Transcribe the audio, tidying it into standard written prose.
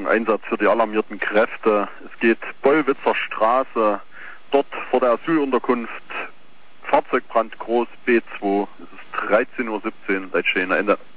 Einsatz für die alarmierten Kräfte. Es geht Bollwitzer Straße, dort vor der Asylunterkunft, Fahrzeugbrand groß B2. Es ist 13:17 Uhr, Leitstehen, Ende.